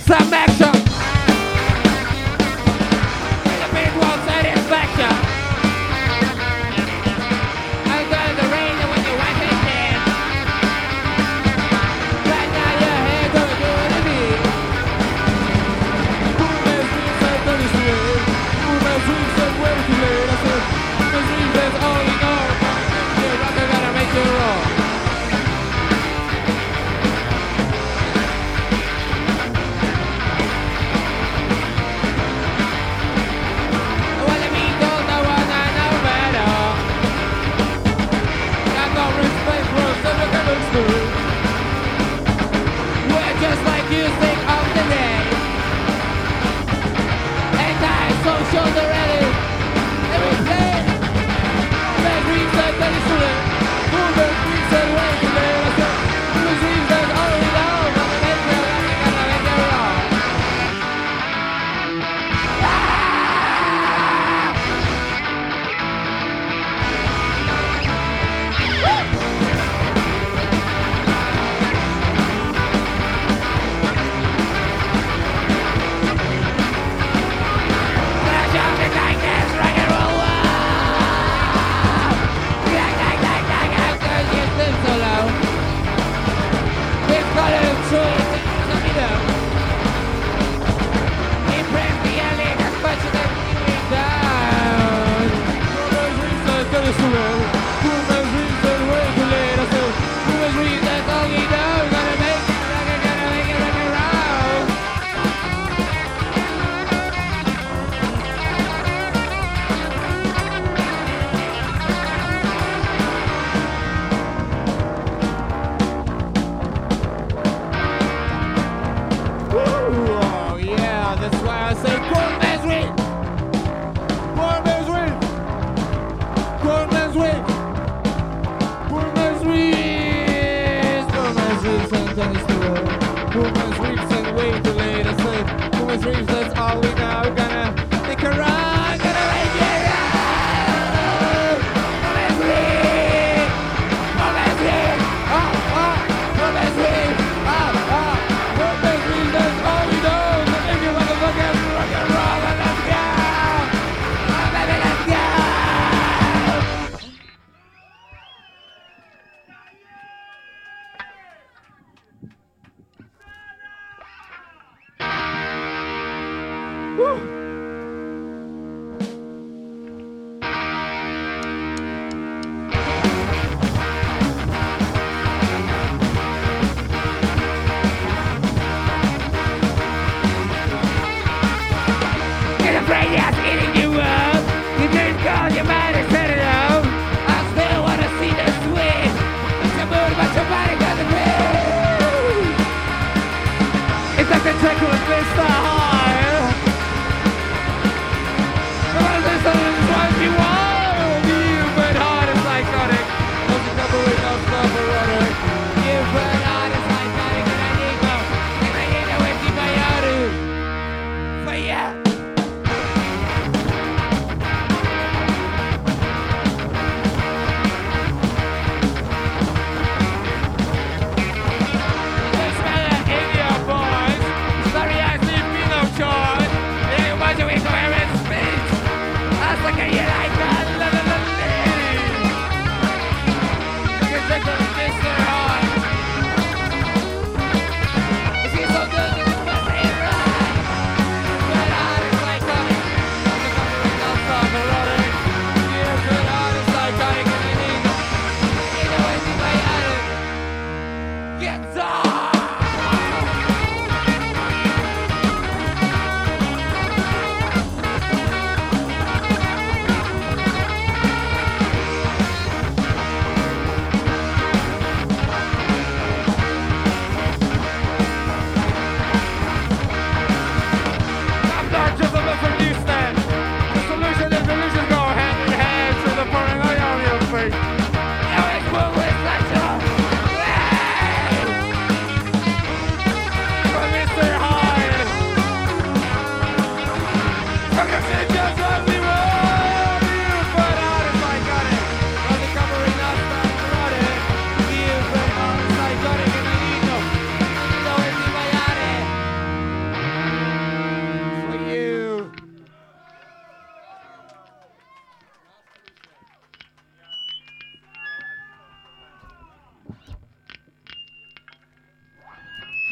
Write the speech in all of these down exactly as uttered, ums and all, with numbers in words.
some action. The beat wants satisfaction. I got the rain when you want it dead. Right now your head gonna do it to me. Who makes me say that it's weird? Who makes me say way too late? I said, who makes me say all you know? You're not gonna make you wrong. We're just like music of the day. Anti-social already. Every play. Bad dreams that that is too late. Who bad dreams that way too late? I said, who dreams that already down? I'm gonna make you wrong, I'm gonna make you wrong.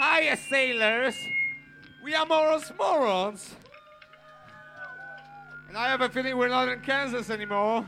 Hiya, sailors. We are morons morons. And I have a feeling we're not in Kansas anymore.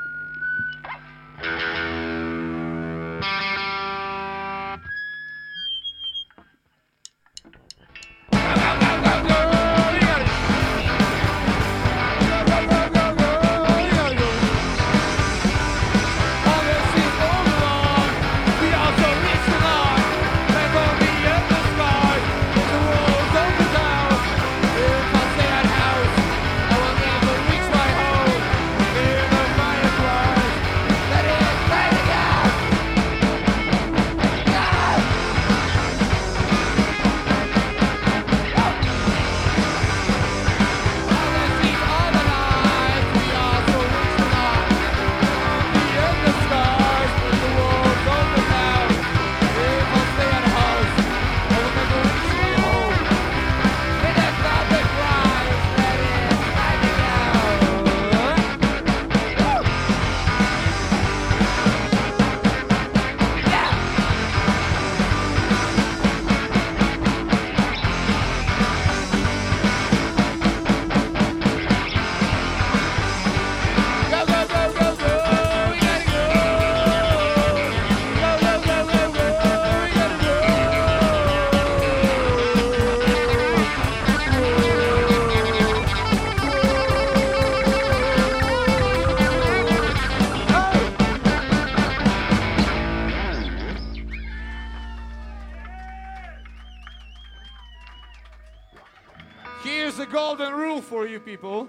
Here's a golden rule for you people.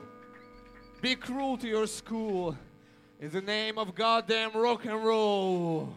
Be cruel to your school in the name of goddamn rock and roll.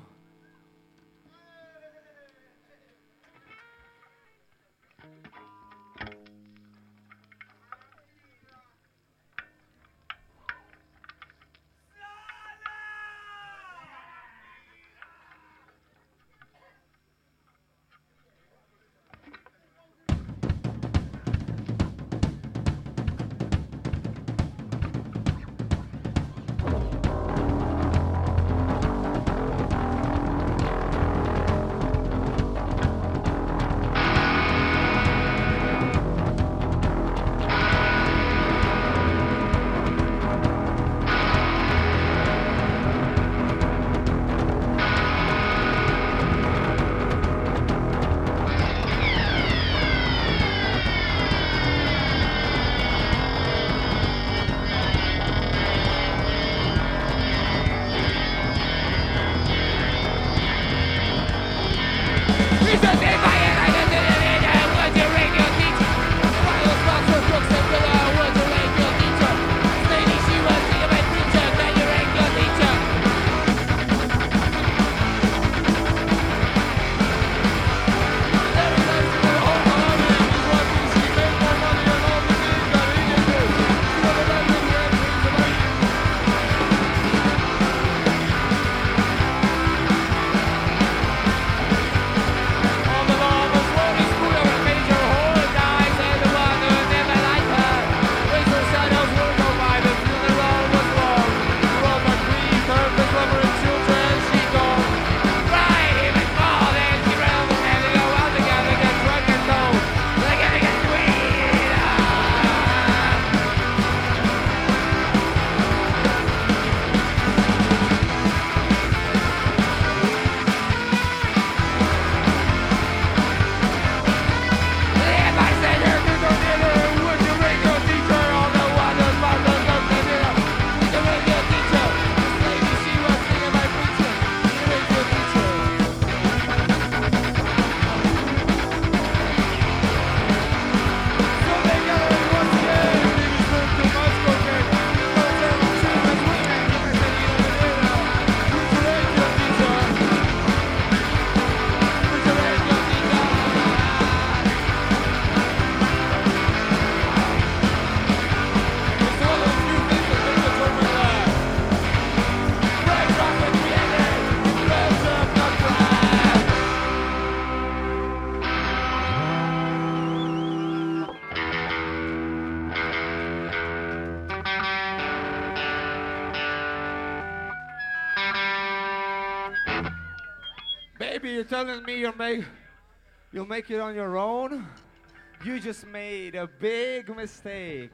Baby, you're telling me you're make, You'll make it on your own. You just made a big mistake.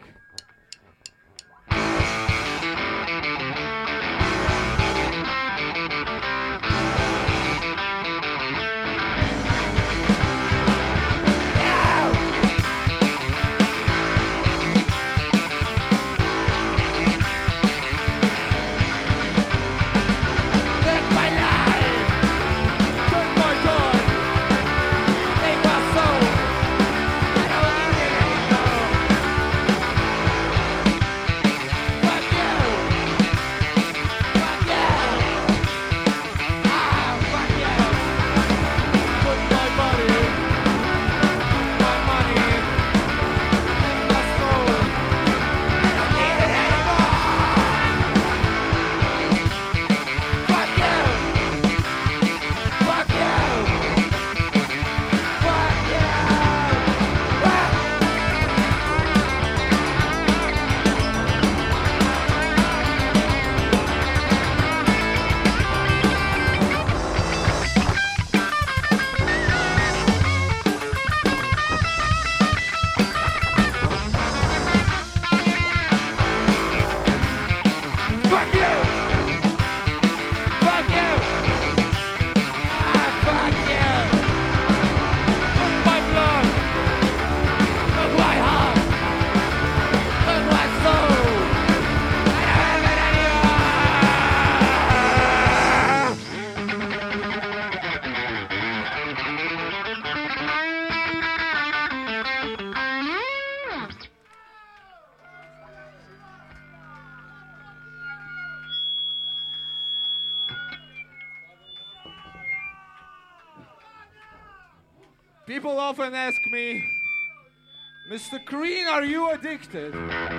People often ask me, Mister Green, are you addicted?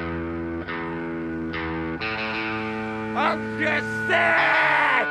I'm just sick!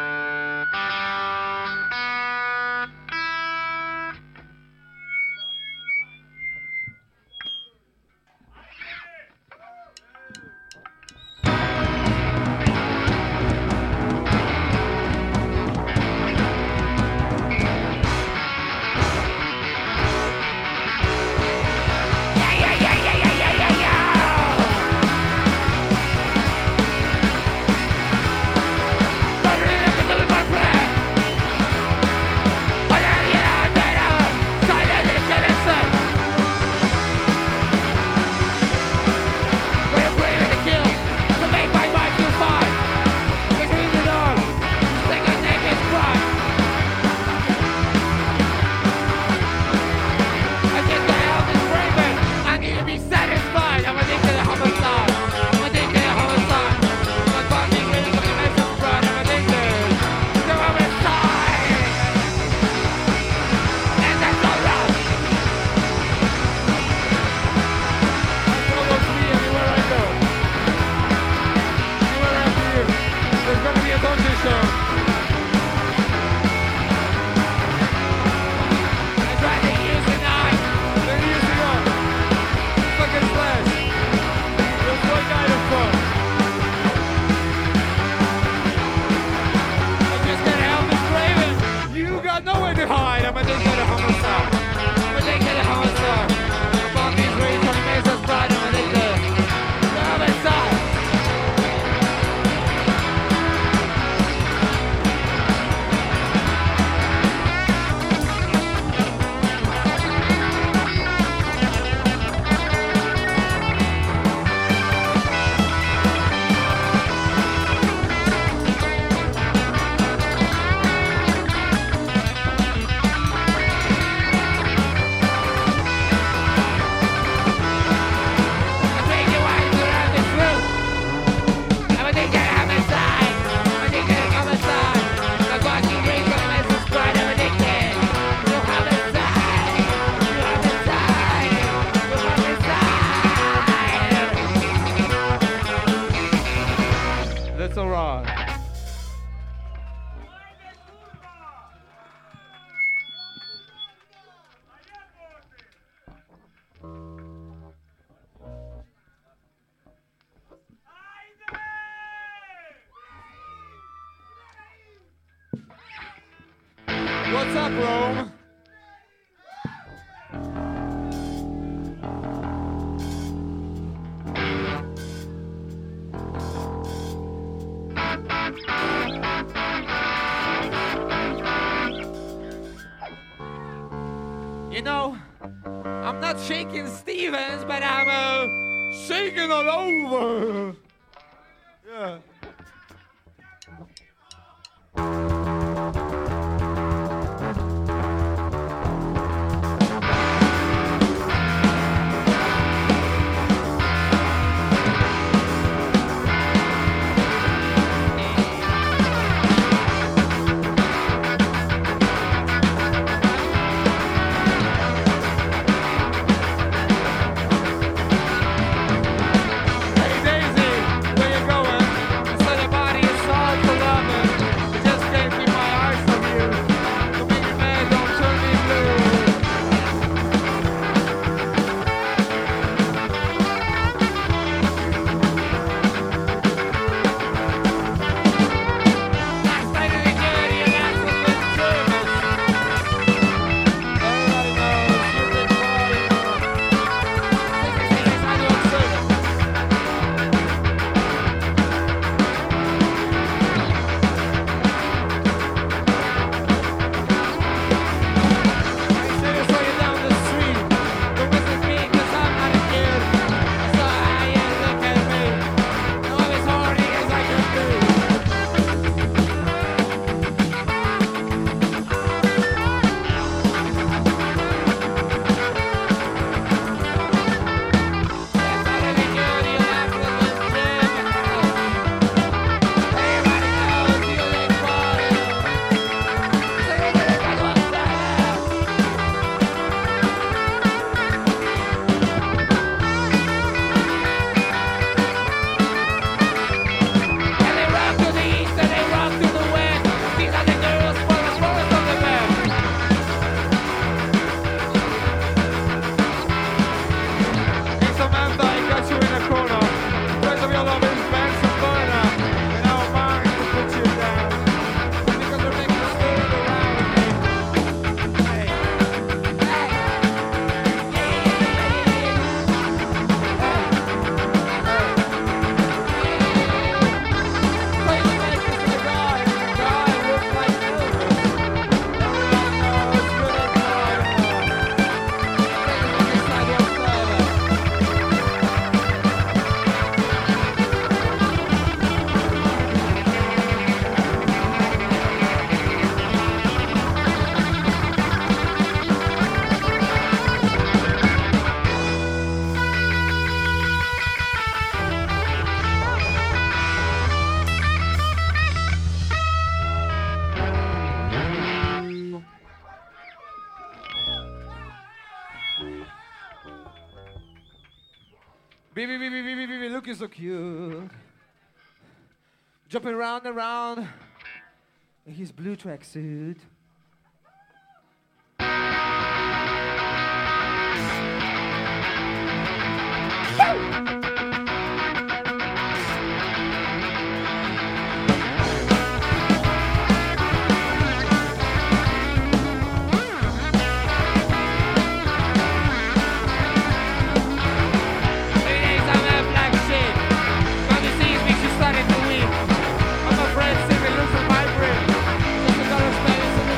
What's up, Rome? You know, I'm not shaking Stevens, but I'm uh, shaking all over. Yeah. Baby, baby, baby, baby, looking so cute. Jumping round and round in his blue tracksuit. Friends, see me losing my brain. Just a dollar spend,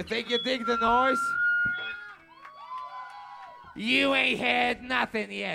You think you dig the noise? You ain't heard nothing yet.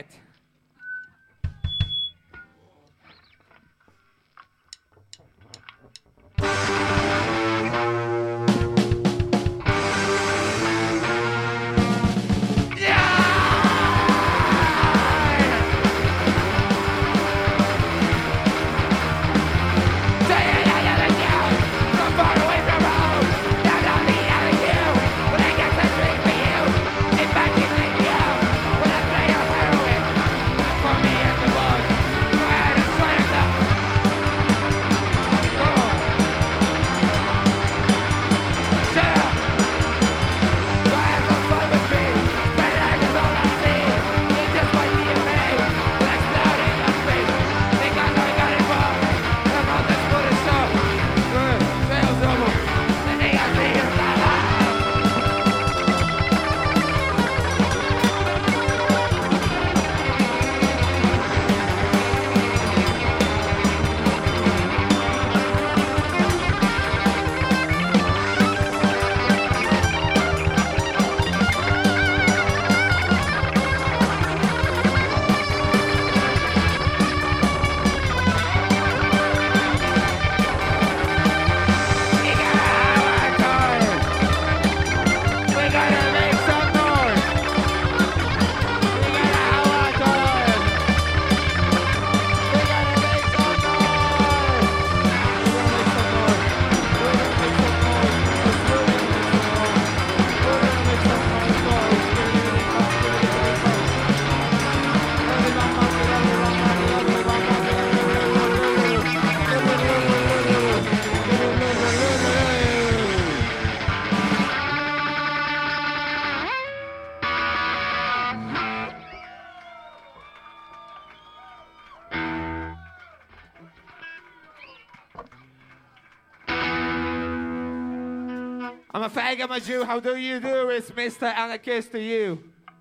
I'm a fag, I'm a Jew, how do you do? It's Mister Anarchist to you.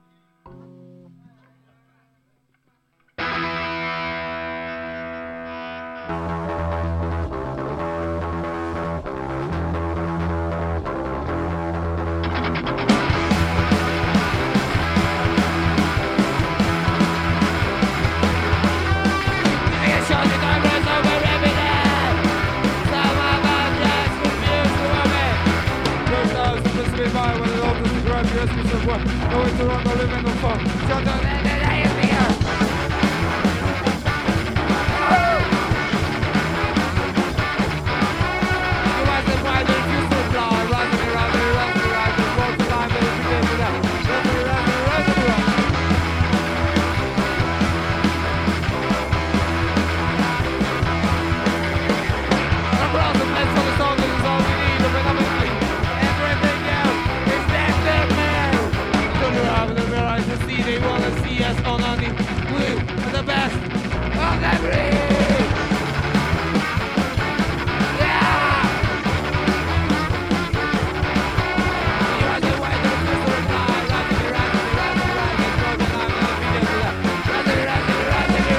Going to run the living on fun. Shut down and then I am here. You want the fire, you used to fly. Rising me, rising me, rising me, rising me. Walk the line, but if you get to that. Rising me, rising me, rising me, rising me. I'm proud to play for the song, this is all we need. Open up and sleep. Everything else is next to me. To see they wanna see us on on the blue are the best of the breed. Yeah! You are the white of the fly, rising me, rising me, rising me, rising me, rising me, rising me, rising me, rising me,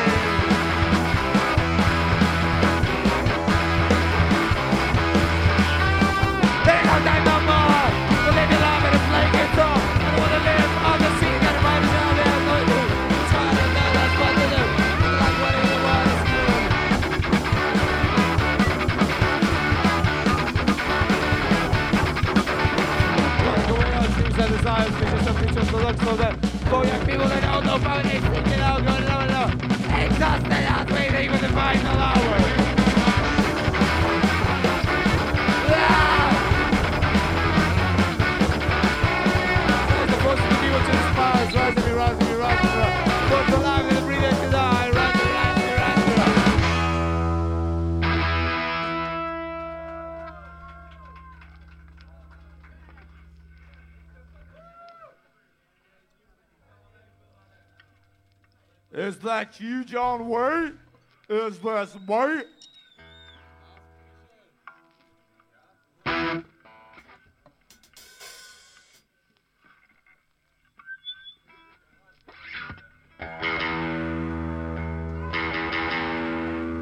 there ain't no time no more to live your life and play guitar. I wanna live on the sea that reminds me of it. No, no, try to know that's what to do. Like what in the world is new. Running away on dreams and desires, visions and futures to look so that for young people that don't know about it, thinking out, going low and low. Exhausted out, waiting for the final hour. Rising me, rising me, rising me, go to life and breathe it to die. Rising me, rising me, rising me. Is that you, John Wayne? Is this me?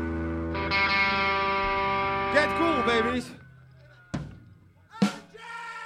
Get cool, babies.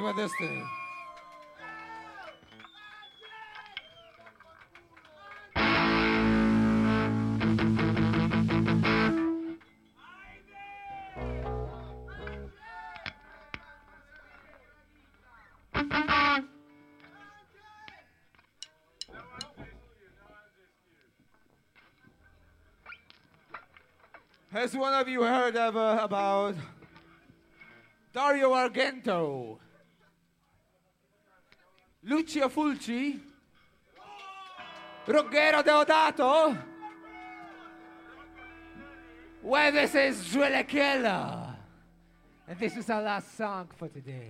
my destiny. Has one of you heard of, uh, about Dario Argento? Lucio Fulci? Ruggero Deodato? Well, this is Driller Killer. And this is our last song for today.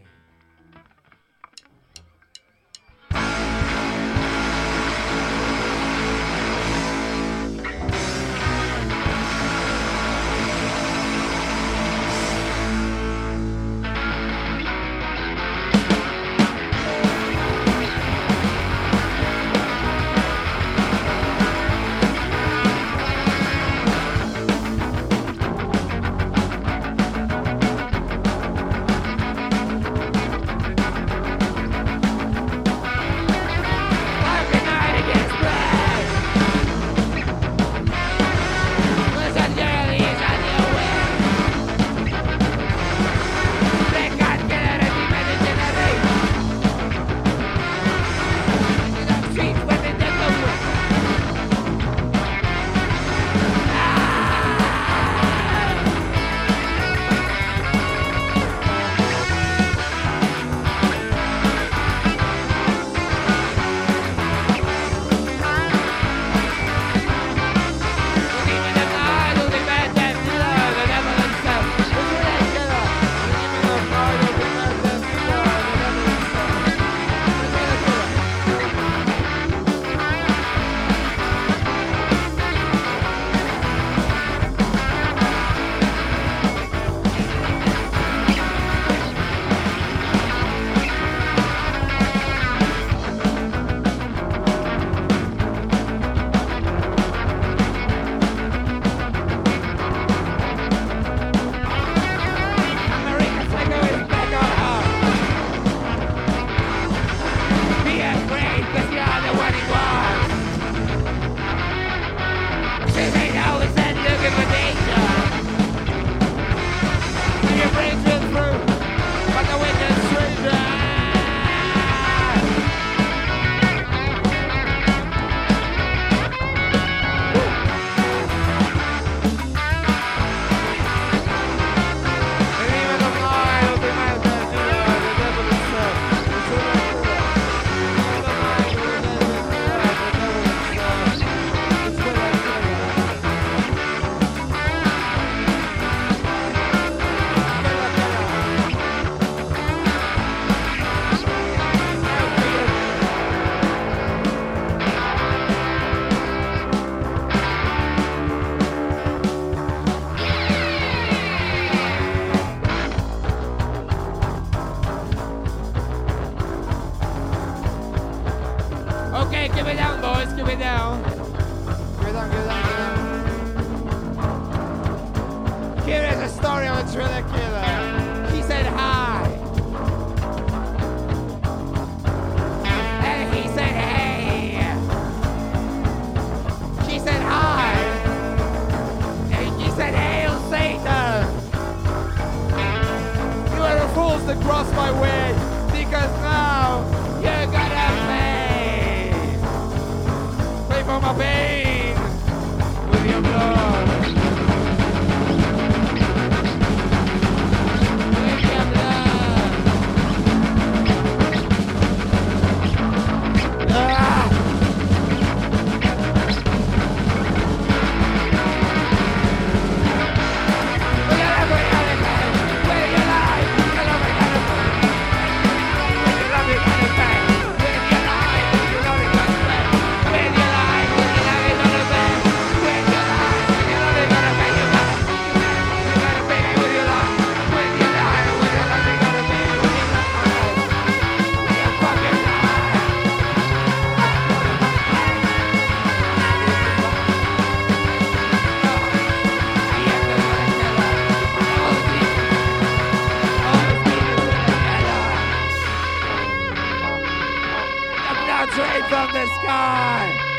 Okay, give it down, boys. Give it down. Give it down, give it down, give it down. Here is a story of a Driller Killer. He said hi. And he said hey. She said hi. And he said hail Satan. You are the fools that cross my way, because now you're gonna pay. Pay for my pain with your blood. With your blood. Ah! We're gonna bring out the pain with your life. We're gonna bring out the pain. We're gonna bring out the pain with your life. We're gonna bring out the pain with your life. We're gonna bring out the pain. straight from the sky.